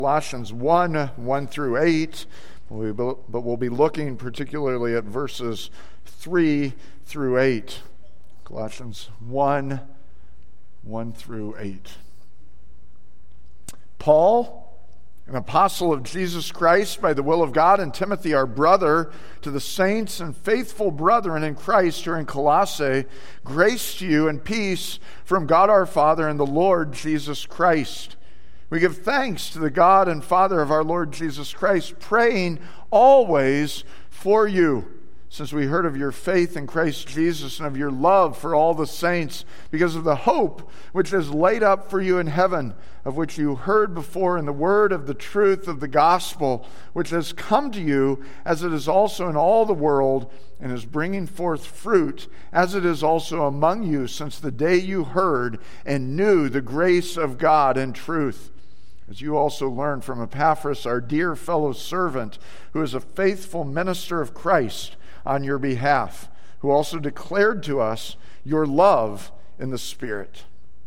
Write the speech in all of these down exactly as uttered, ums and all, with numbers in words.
Colossians one, one through eight, but we'll be looking particularly at verses three through eight. Colossians one, one through eight. Paul, an apostle of Jesus Christ by the will of God, and Timothy, our brother, to the saints and faithful brethren in Christ who are in Colossae, grace to you and peace from God our Father and the Lord Jesus Christ. We give thanks to the God and Father of our Lord Jesus Christ, praying always for you, since we heard of your faith in Christ Jesus and of your love for all the saints, because of the hope which is laid up for you in heaven, of which you heard before in the word of the truth of the gospel, which has come to you, as it is also in all the world, and is bringing forth fruit, as it is also among you, since the day you heard and knew the grace of God in truth. As you also learned from Epaphras, our dear fellow servant, who is a faithful minister of Christ on your behalf, who also declared to us your love in the Spirit.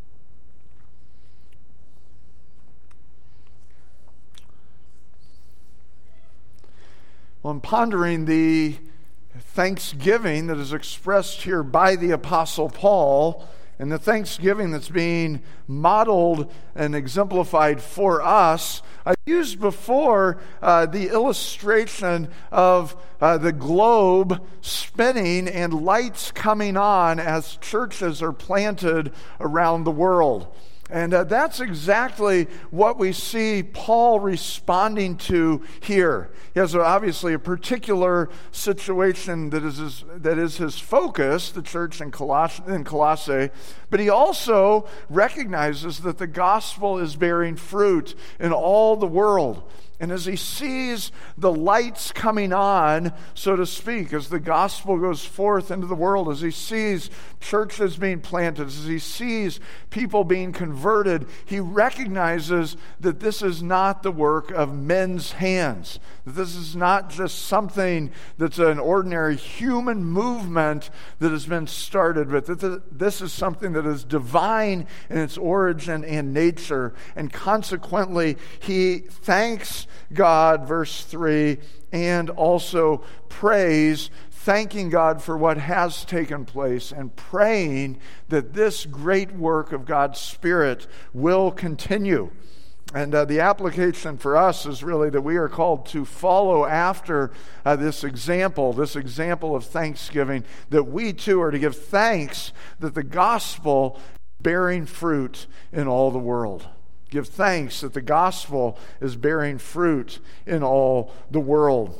Well, in pondering the thanksgiving that is expressed here by the Apostle Paul, and the thanksgiving that's being modeled and exemplified for us, I've used before uh, the illustration of uh, the globe spinning and lights coming on as churches are planted around the world. And uh, that's exactly what we see Paul responding to here. He has obviously a particular situation that is his, that is his focus, the church in, Coloss- in Colossae, but he also recognizes that the gospel is bearing fruit in all the world. And as he sees the lights coming on, so to speak, as the gospel goes forth into the world, as he sees churches being planted, as he sees people being converted, he recognizes that this is not the work of men's hands, that this is not just something that's an ordinary human movement that has been started, but that this is something that is divine in its origin and nature. And consequently, he thanks God, verse three, and also prays, thanking God for what has taken place and praying that this great work of God's Spirit will continue. And uh, the application for us is really that we are called to follow after uh, this example, this example of thanksgiving, that we too are to give thanks that the gospel is bearing fruit in all the world. Give thanks that the gospel is bearing fruit in all the world.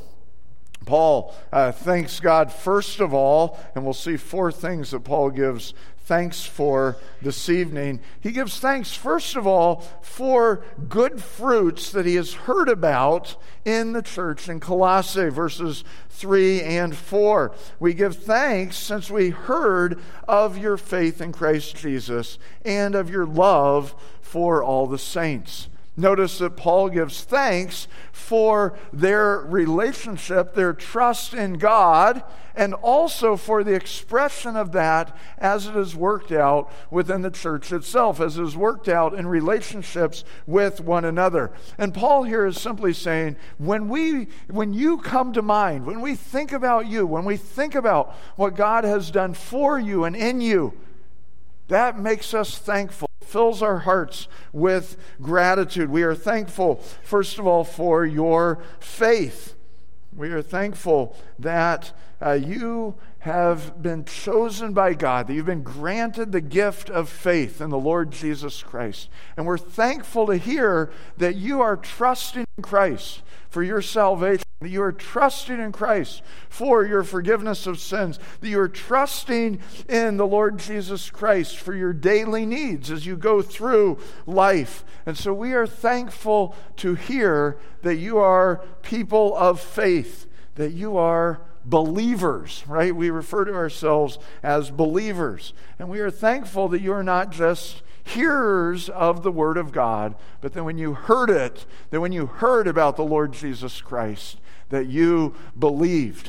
Paul uh, thanks God first of all, and we'll see four things that Paul gives thanks for this evening. He gives thanks first of all for good fruits that he has heard about in the church in Colossae, verses three and four. We give thanks since we heard of your faith in Christ Jesus and of your love for all the saints. Notice that Paul gives thanks for their relationship, their trust in God, and also for the expression of that as it is worked out within the church itself, as it is worked out in relationships with one another. And Paul here is simply saying, when we, when you come to mind, when we think about you, when we think about what God has done for you and in you, that makes us thankful. Fills our hearts with gratitude. We are thankful, first of all, for your faith. We are thankful that uh, you have been chosen by God, that you've been granted the gift of faith in the Lord Jesus Christ. And we're thankful to hear that you are trusting in Christ for your salvation, that you are trusting in Christ for your forgiveness of sins, that you are trusting in the Lord Jesus Christ for your daily needs as you go through life. And so we are thankful to hear that you are people of faith, that you are believers, right? We refer to ourselves as believers. And we are thankful that you are not just hearers of the Word of God, but that when you heard it, that when you heard about the Lord Jesus Christ, that you believed.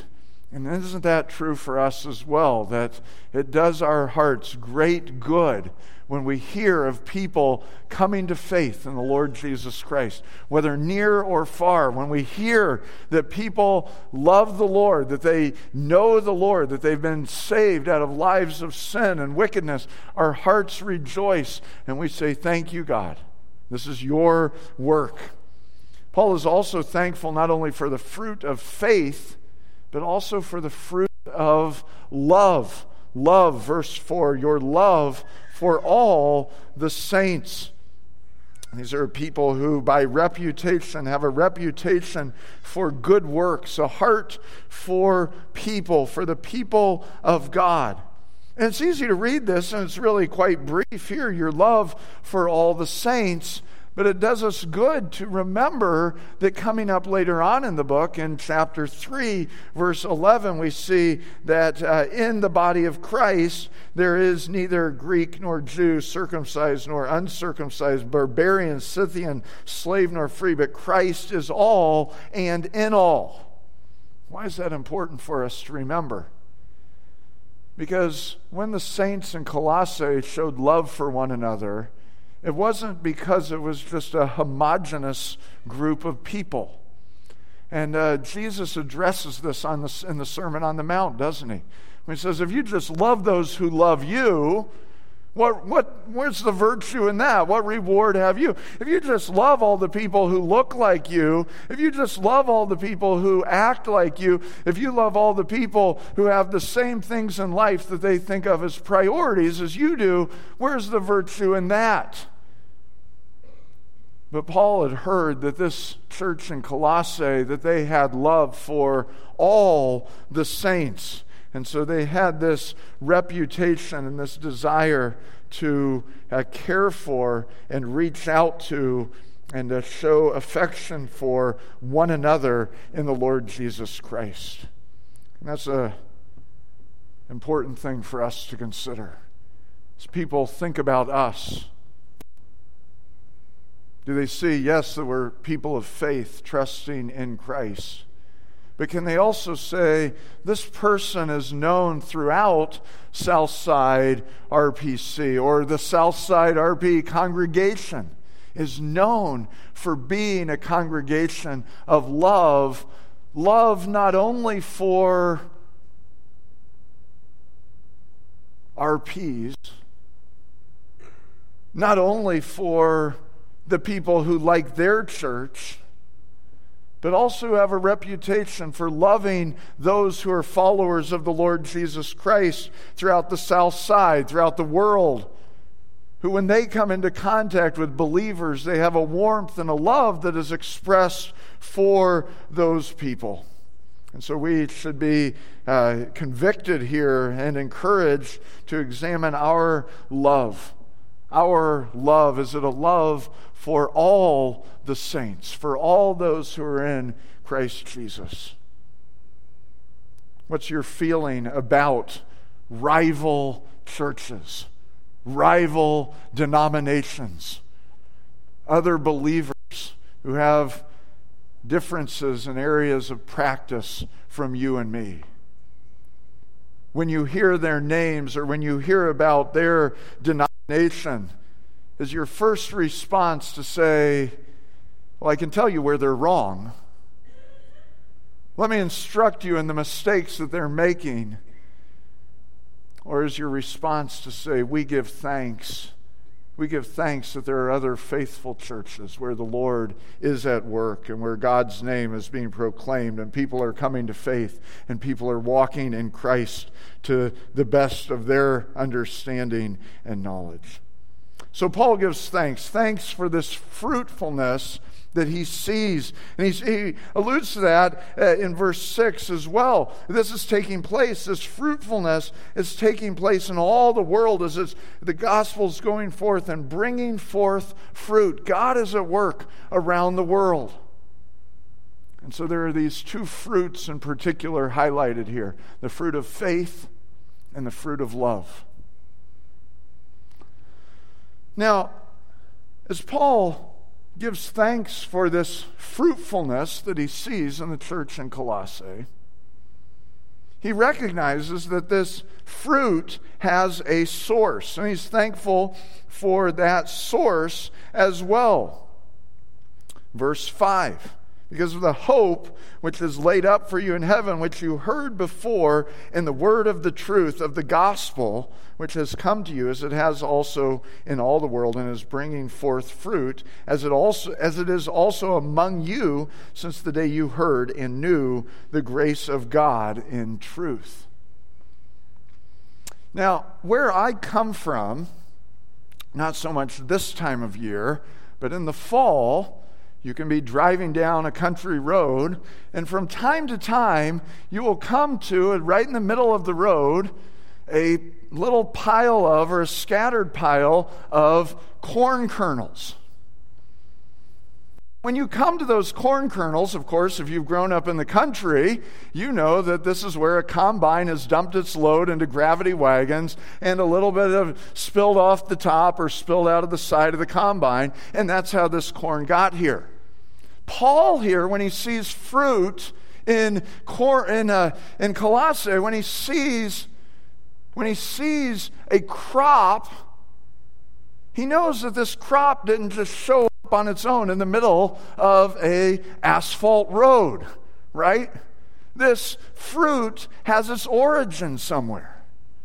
And isn't that true for us as well? That it does our hearts great good when we hear of people coming to faith in the Lord Jesus Christ, whether near or far. When we hear that people love the Lord, that they know the Lord, that they've been saved out of lives of sin and wickedness, our hearts rejoice and we say, thank you, God. This is your work. Paul is also thankful not only for the fruit of faith, but also for the fruit of love. Love, verse four, your love for all the saints. These are people who by reputation have a reputation for good works, a heart for people, for the people of God. And it's easy to read this, and it's really quite brief here, your love for all the saints. But it does us good to remember that coming up later on in the book, in chapter three, verse eleven, we see that uh, in the body of Christ, there is neither Greek nor Jew, circumcised nor uncircumcised, barbarian, Scythian, slave nor free, but Christ is all and in all. Why is that important for us to remember? Because when the saints in Colossae showed love for one another, it wasn't because it was just a homogeneous group of people. And uh, Jesus addresses this on the, in the Sermon on the Mount, doesn't he? When he says, if you just love those who love you, what, what, where's the virtue in that? What reward have you? If you just love all the people who look like you, if you just love all the people who act like you, if you love all the people who have the same things in life that they think of as priorities as you do, where's the virtue in that? But Paul had heard that this church in Colossae, that they had love for all the saints. And so they had this reputation and this desire to uh, care for and reach out to and to show affection for one another in the Lord Jesus Christ. And that's an important thing for us to consider. As people think about us, do they see, yes, that we're people of faith, trusting in Christ? But can they also say, this person is known throughout Southside R P C, or the Southside R P congregation is known for being a congregation of love, love not only for R Ps, not only for the people who like their church, but also have a reputation for loving those who are followers of the Lord Jesus Christ throughout the South Side, throughout the world, who when they come into contact with believers, they have a warmth and a love that is expressed for those people. And so we should be uh, convicted here and encouraged to examine our love. Our love, is it a love for all the saints, for all those who are in Christ Jesus? What's your feeling about rival churches, rival denominations, other believers who have differences in areas of practice from you and me? When you hear their names or when you hear about their denomination, is your first response to say, well, I can tell you where they're wrong. Let me instruct you in the mistakes that they're making. Or is your response to say, we give thanks. We give thanks that there are other faithful churches where the Lord is at work and where God's name is being proclaimed and people are coming to faith and people are walking in Christ to the best of their understanding and knowledge. So Paul gives thanks. Thanks for this fruitfulness that he sees. And he's, he alludes to that uh, in verse six as well. This is taking place. This fruitfulness is taking place in all the world as it's, the gospel is going forth and bringing forth fruit. God is at work around the world. And so there are these two fruits in particular highlighted here. The fruit of faith and the fruit of love. Now, as Paul gives thanks for this fruitfulness that he sees in the church in Colossae, He recognizes that this fruit has a source, and he's thankful for that source as well. Verse five, because of the hope which is laid up for you in heaven, which you heard before in the word of the truth of the gospel, which has come to you, as it has also in all the world, and is bringing forth fruit, as it also as it is also among you, since the day you heard and knew the grace of God in truth. Now, where I come from, not so much this time of year, but in the fall, you can be driving down a country road, and from time to time, you will come to, right in the middle of the road, a little pile of, or a scattered pile of corn kernels. When you come to those corn kernels, of course, if you've grown up in the country, you know that this is where a combine has dumped its load into gravity wagons, and a little bit of spilled off the top or spilled out of the side of the combine, and that's how this corn got here. Paul here, when he sees fruit in cor- in, uh, in Colossae, when he sees when he sees a crop, he knows that this crop didn't just show up on its own in the middle of a asphalt road, right? This fruit has its origin somewhere.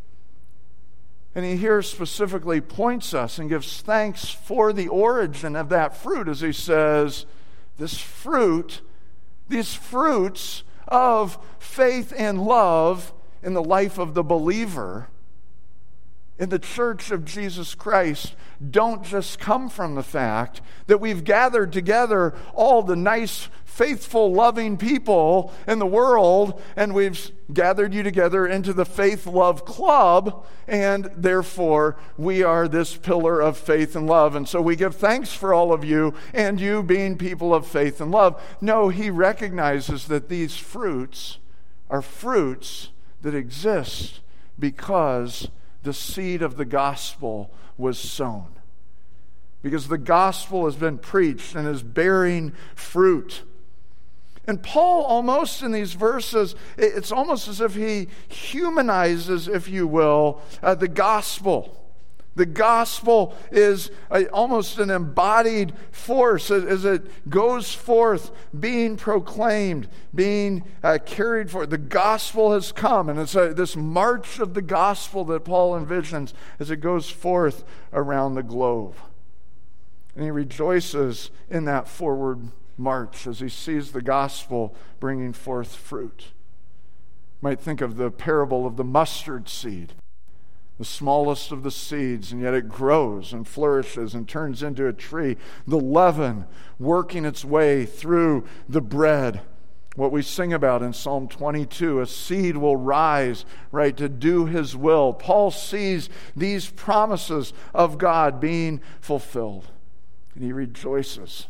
And he here specifically points us and gives thanks for the origin of that fruit as he says, this fruit, these fruits of faith and love in the life of the believer in the church of Jesus Christ don't just come from the fact that we've gathered together all the nice, faithful, loving people in the world, and we've gathered you together into the Faith Love Club, and therefore we are this pillar of faith and love. And so we give thanks for all of you and you being people of faith and love. No, he recognizes that these fruits are fruits that exist because the seed of the gospel was sown. Because the gospel has been preached and is bearing fruit. And Paul almost in these verses, it's almost as if he humanizes, if you will, uh, the gospel. The gospel is a, almost an embodied force as, as it goes forth, being proclaimed, being uh, carried forth. The gospel has come, and it's a, this march of the gospel that Paul envisions as it goes forth around the globe. And he rejoices in that forward march as he sees the gospel bringing forth fruit. You might think of the parable of the mustard seed. The smallest of the seeds, and yet it grows and flourishes and turns into a tree. The leaven working its way through the bread. What we sing about in Psalm twenty-two, a seed will rise, right, to do his will. Paul sees these promises of God being fulfilled, and he rejoices.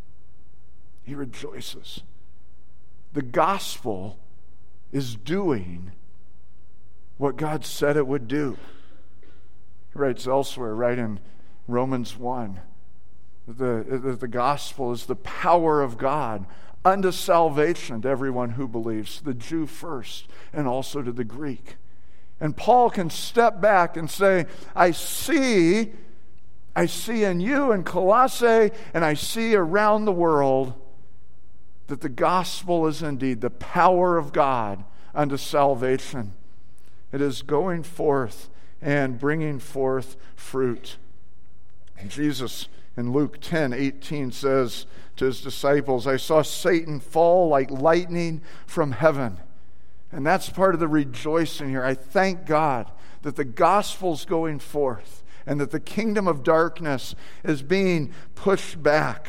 He rejoices. The gospel is doing what God said it would do. He writes elsewhere, right in Romans one, that the, that the gospel is the power of God unto salvation to everyone who believes, the Jew first and also to the Greek. And Paul can step back and say, I see, I see in you in Colossae, and I see around the world that the gospel is indeed the power of God unto salvation. It is going forth and bringing forth fruit. And Jesus in Luke ten eighteen says to his disciples, I saw Satan fall like lightning from heaven. And that's part of the rejoicing here. I thank God that the gospel's going forth and that the kingdom of darkness is being pushed back.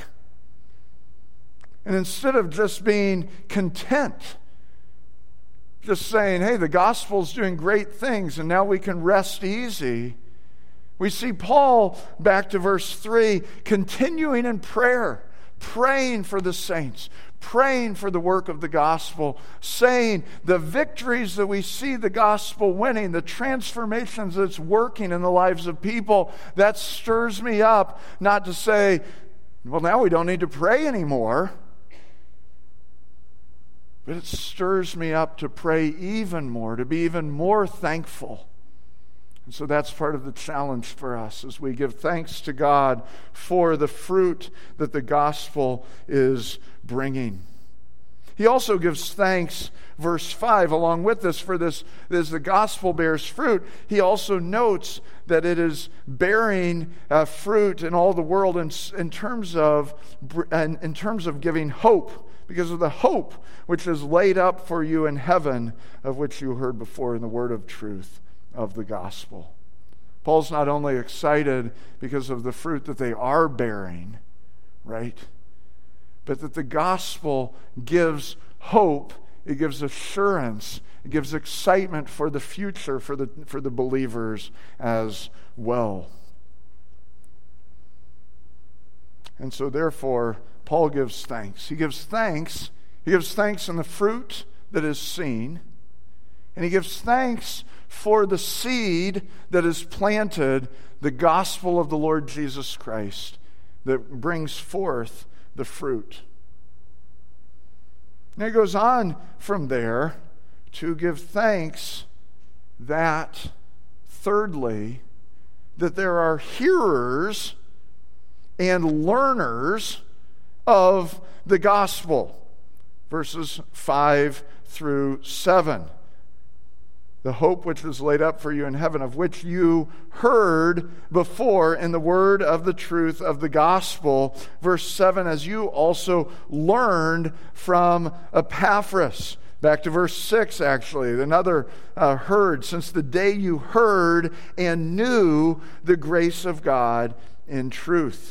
And instead of just being content, just saying, hey, the gospel's doing great things and now we can rest easy, we see Paul, back to verse three, continuing in prayer, praying for the saints, praying for the work of the gospel, saying the victories that we see the gospel winning, the transformations that's working in the lives of people, that stirs me up, not to say, well, now we don't need to pray anymore. But it stirs me up to pray even more, to be even more thankful. And so that's part of the challenge for us as we give thanks to God for the fruit that the gospel is bringing. He also gives thanks, verse five, along with this, for this, as the gospel bears fruit, he also notes that it is bearing uh, fruit in all the world in, in, terms of, in, in terms of giving hope, because of the hope which is laid up for you in heaven, of which you heard before in the word of truth of the gospel. Paul's not only excited because of the fruit that they are bearing, right? But that the gospel gives hope, it gives assurance, it gives excitement for the future for the, for the believers as well. And so therefore, Paul gives thanks. He gives thanks. He gives thanks in the fruit that is seen, and he gives thanks for the seed that is planted, the gospel of the Lord Jesus Christ, that brings forth the fruit. And he goes on from there to give thanks that, thirdly, that there are hearers and learners of the gospel. Verses five through seven. The hope which is laid up for you in heaven, of which you heard before in the word of the truth of the gospel. Verse seven, as you also learned from Epaphras. Back to verse six, actually, another uh, heard, since the day you heard and knew the grace of God in truth.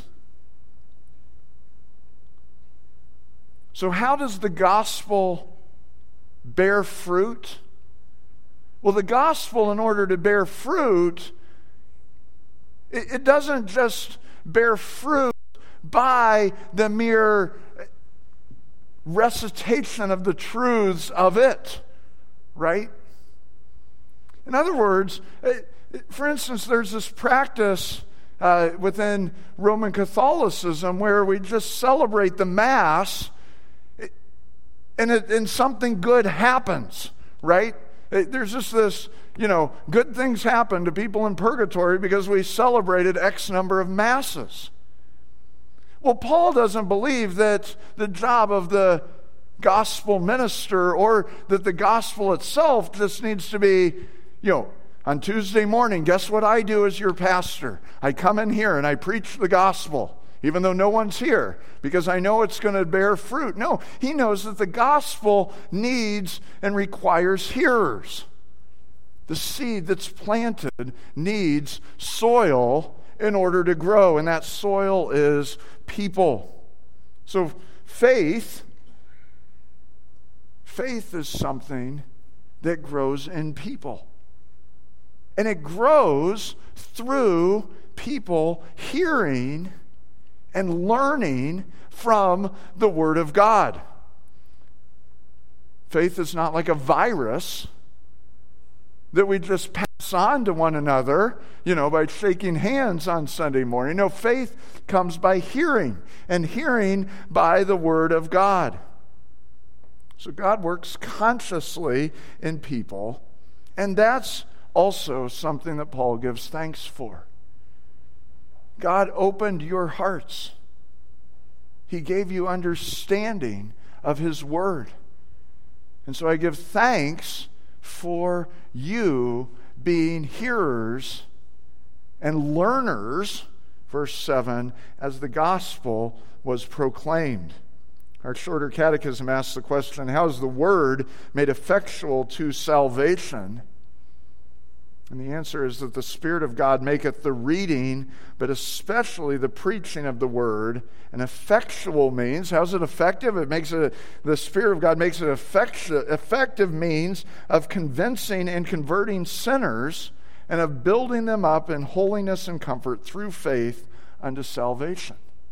So how does the gospel bear fruit? Well, the gospel, in order to bear fruit, it, it doesn't just bear fruit by the mere recitation of the truths of it, right? In other words, it, it, for instance, there's this practice uh, within Roman Catholicism where we just celebrate the Mass and, it, and something good happens, right? There's just this, you know, good things happen to people in purgatory because we celebrated X number of masses. Well, Paul doesn't believe that the job of the gospel minister or that the gospel itself just needs to be, you know, on Tuesday morning, guess what I do as your pastor? I come in here and I preach the gospel, even though no one's here, because I know it's going to bear fruit. No, he knows that the gospel needs and requires hearers. The seed that's planted needs soil in order to grow, and that soil is people. So faith, faith is something that grows in people. And it grows through people hearing and learning from the Word of God. Faith is not like a virus that we just pass on to one another, you know, by shaking hands on Sunday morning. No, faith comes by hearing, and hearing by the Word of God. So God works consciously in people, and that's also something that Paul gives thanks for. God opened your hearts. He gave you understanding of His Word. And so I give thanks for you being hearers and learners, verse seven, as the gospel was proclaimed. Our shorter catechism asks the question, how is the Word made effectual to salvation? And the answer is that the Spirit of God maketh the reading, but especially the preaching of the Word, an effectual means. How's it effective? It makes it, the Spirit of God makes it effective, effective means of convincing and converting sinners and of building them up in holiness and comfort through faith unto salvation.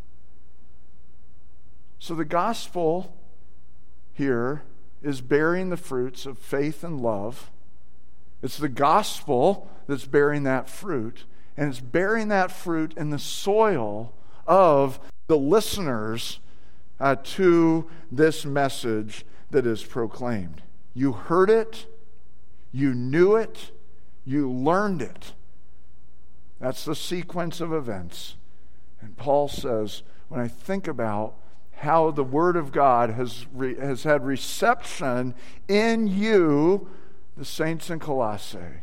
So the gospel here is bearing the fruits of faith and love. It's the gospel that's bearing that fruit, and it's bearing that fruit in the soil of the listeners uh, to this message that is proclaimed. You heard it, you knew it, you learned it. That's the sequence of events. And Paul says, when I think about how the Word of God has, re, has had reception in you, the saints in Colossae,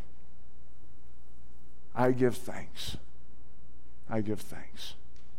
I give thanks. I give thanks.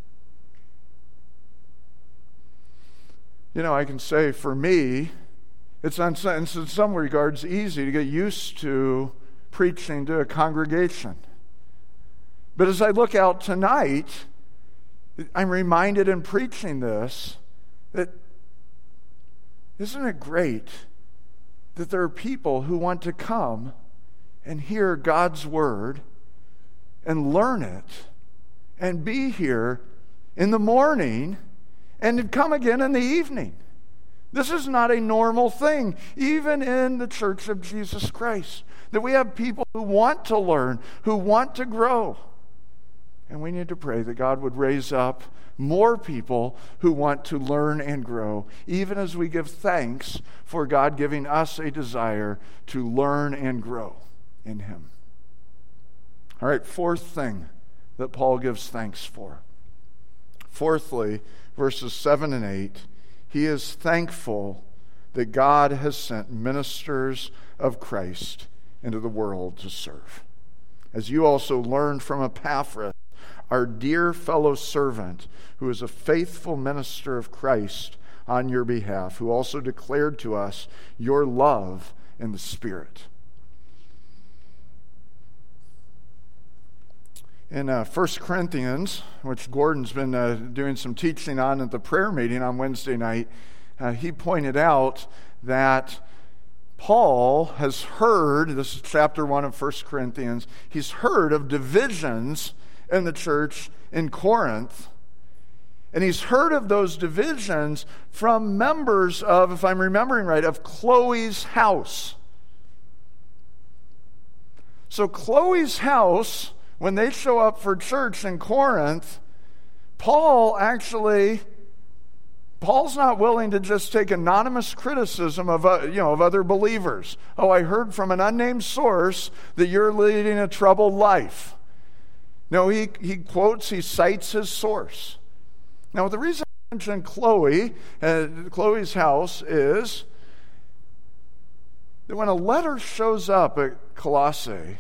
You know, I can say for me, it's, on, it's in some regards easy to get used to preaching to a congregation. But as I look out tonight, I'm reminded in preaching this that isn't it great that there are people who want to come and hear God's word and learn it and be here in the morning and come again in the evening. This is not a normal thing, even in the Church of Jesus Christ, that we have people who want to learn, who want to grow. And we need to pray that God would raise up more people who want to learn and grow, even as we give thanks for God giving us a desire to learn and grow in Him. All right, fourth thing that Paul gives thanks for. Fourthly, verses seven and eight, he is thankful that God has sent ministers of Christ into the world to serve. As you also learned from Epaphras, our dear fellow servant, who is a faithful minister of Christ on your behalf, who also declared to us your love in the Spirit. In uh, First Corinthians, which Gordon's been uh, doing some teaching on at the prayer meeting on Wednesday night, uh, he pointed out that Paul has heard, this is chapter one of First Corinthians, he's heard of divisions in the church in Corinth. And he's heard of those divisions from members of, if I'm remembering right, of Chloe's house. So Chloe's house, when they show up for church in Corinth, Paul actually, Paul's not willing to just take anonymous criticism of, uh, you know, of other believers. Oh, I heard from an unnamed source that you're leading a troubled life. No, he, he quotes, he cites his source. Now, the reason I mention Chloe, uh, Chloe's house, is that when a letter shows up at Colossae,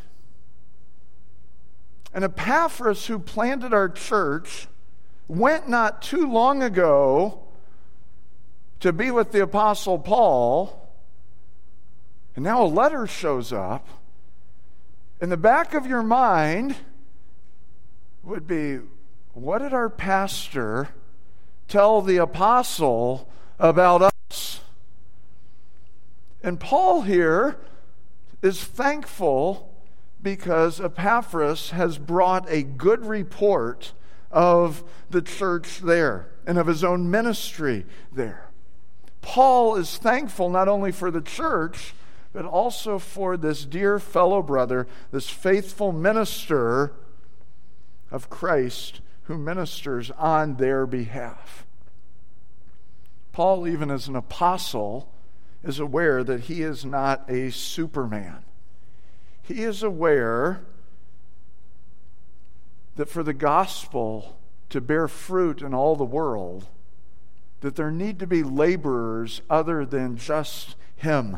and Epaphras, who planted our church, went not too long ago to be with the Apostle Paul, and now a letter shows up, in the back of your mind would be, what did our pastor tell the apostle about us? And Paul here is thankful because Epaphras has brought a good report of the church there and of his own ministry there. Paul is thankful not only for the church, but also for this dear fellow brother, this faithful minister of Christ who ministers on their behalf. Paul, even as an apostle, is aware that he is not a superman. He is aware that for the gospel to bear fruit in all the world, that there need to be laborers other than just him.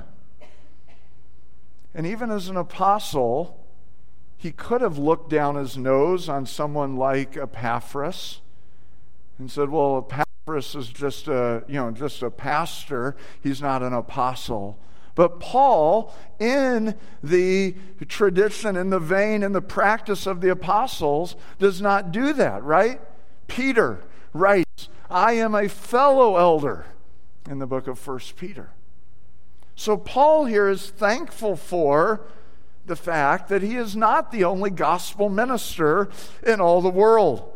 And even as an apostle, he could have looked down his nose on someone like Epaphras and said, well, Epaphras is just a, you know, just a pastor. He's not an apostle. But Paul, in the tradition, in the vein, in the practice of the apostles, does not do that, right? Peter writes, I am a fellow elder in the book of First Peter. So Paul here is thankful for the fact that he is not the only gospel minister in all the world.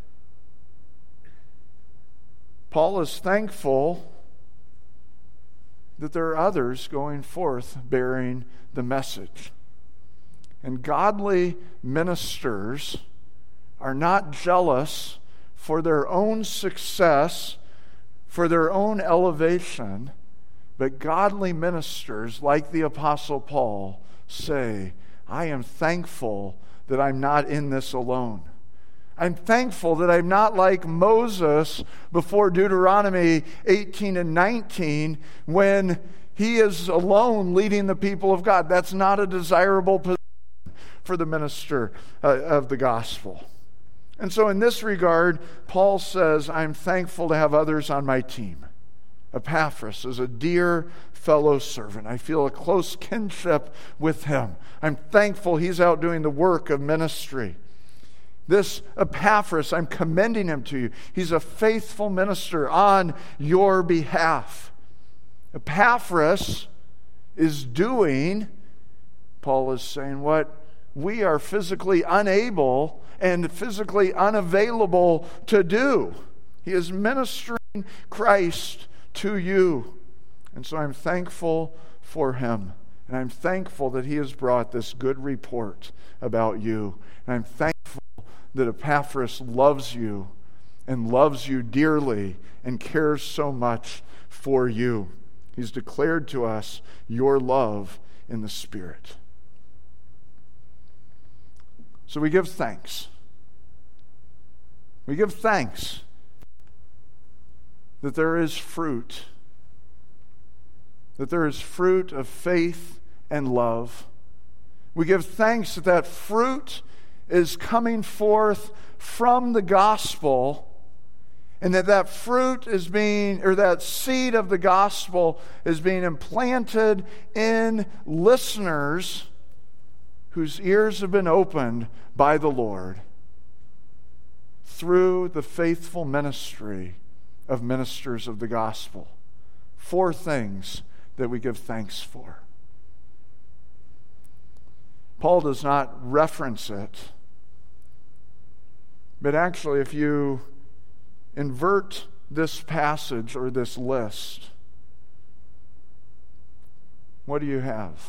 Paul is thankful that there are others going forth bearing the message. And godly ministers are not jealous for their own success, for their own elevation, But godly ministers, like the Apostle Paul, say, I am thankful that I'm not in this alone. I'm thankful that I'm not like Moses before Deuteronomy eighteen and nineteen when he is alone leading the people of God. That's not a desirable position for the minister uh, of the gospel. And so in this regard, Paul says, I'm thankful to have others on my team. Epaphras is a dear fellow servant. I feel a close kinship with him. I'm thankful he's out doing the work of ministry. This Epaphras, I'm commending him to you. He's a faithful minister on your behalf. Epaphras is doing, Paul is saying, what we are physically unable and physically unavailable to do. He is ministering Christ to you. And so I'm thankful for him. And I'm thankful that he has brought this good report about you. And I'm thankful that Epaphras loves you and loves you dearly and cares so much for you. He's declared to us your love in the Spirit. So we give thanks. We give thanks that there is fruit, that there is fruit of faith and love. We give thanks that that fruit is coming forth from the gospel, and that that fruit is being, or that seed of the gospel is being implanted in listeners whose ears have been opened by the Lord through the faithful ministry of ministers of the gospel. Four things that we give thanks for. Paul does not reference it, but actually if you invert this passage or this list, what do you have?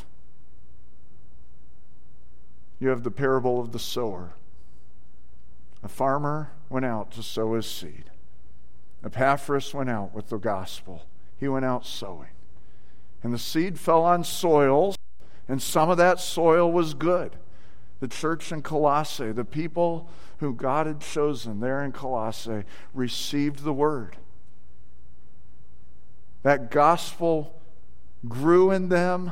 You have the parable of the sower. A farmer went out to sow his seed. Epaphras went out with the gospel. He went out sowing. And the seed fell on soils, and some of that soil was good. The church in Colossae, the people who God had chosen there in Colossae, received the word. That gospel grew in them,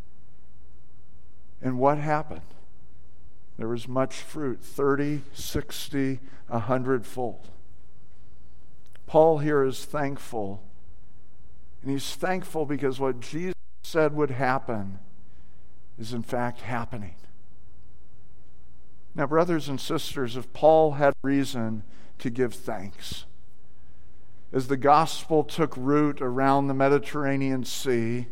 and what happened? There was much fruit, thirty, sixty, a hundredfold. Paul here is thankful, and he's thankful because what Jesus said would happen is in fact happening. Now, brothers and sisters, if Paul had reason to give thanks, as the gospel took root around the Mediterranean Sea,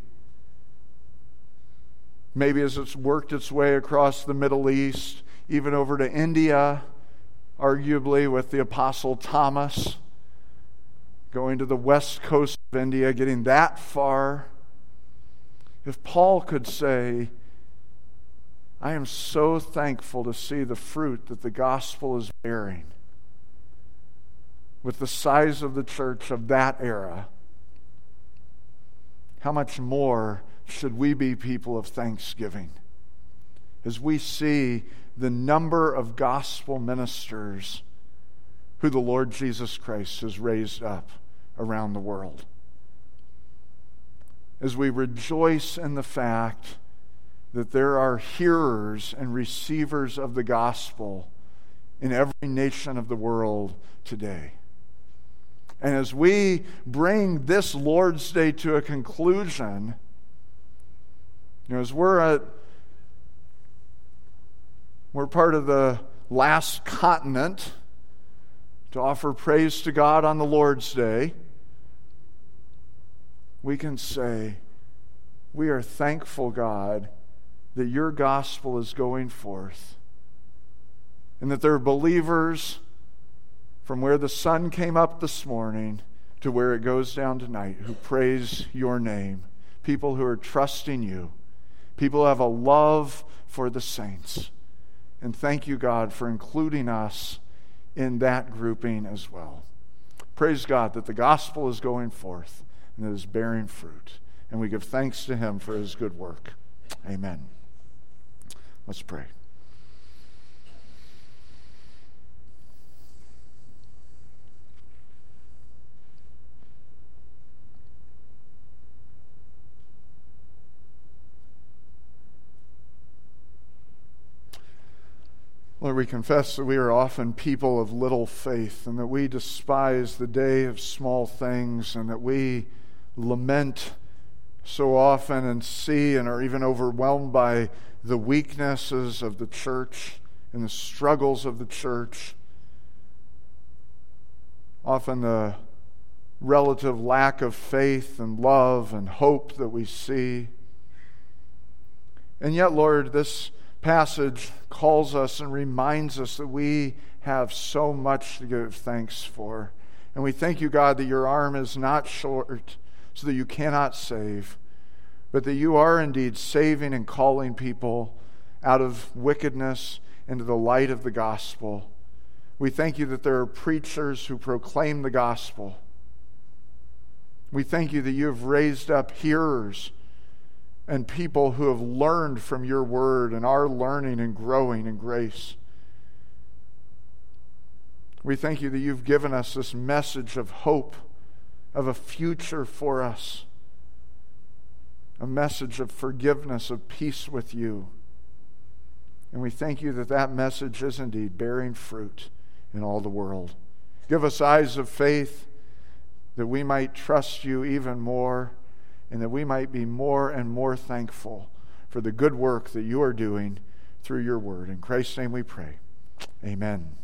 maybe as it's worked its way across the Middle East, even over to India, arguably with the Apostle Thomas, going to the west coast of India, getting that far. If Paul could say, I am so thankful to see the fruit that the gospel is bearing with the size of the church of that era, how much more should we be people of thanksgiving as we see the number of gospel ministers who the Lord Jesus Christ has raised up around the world. As we rejoice in the fact that there are hearers and receivers of the gospel in every nation of the world today. And as we bring this Lord's Day to a conclusion, you know, as we're at, we're part of the last continent to offer praise to God on the Lord's Day, we can say, we are thankful, God, that your gospel is going forth, and that there are believers from where the sun came up this morning to where it goes down tonight who praise your name, people who are trusting you, people who have a love for the saints. And thank you, God, for including us in that grouping as well. Praise God that the gospel is going forth and that it is bearing fruit. and we give thanks to him for his good work. Amen. Let's pray. Lord, we confess that we are often people of little faith and that we despise the day of small things and that we lament so often and see and are even overwhelmed by the weaknesses of the church and the struggles of the church. Often the relative lack of faith and love and hope that we see. And yet, Lord, this passage calls us and reminds us that we have so much to give thanks for. And we thank you, God, that your arm is not short so that you cannot save, but that you are indeed saving and calling people out of wickedness into the light of the gospel. We thank you that there are preachers who proclaim the gospel. We thank you that you have raised up hearers and people who have learned from your word and are learning and growing in grace. We thank you that you've given us this message of hope, of a future for us, a message of forgiveness, of peace with you. And we thank you that that message is indeed bearing fruit in all the world. Give us eyes of faith that we might trust you even more, and that we might be more and more thankful for the good work that you are doing through your word. In Christ's name we pray. Amen.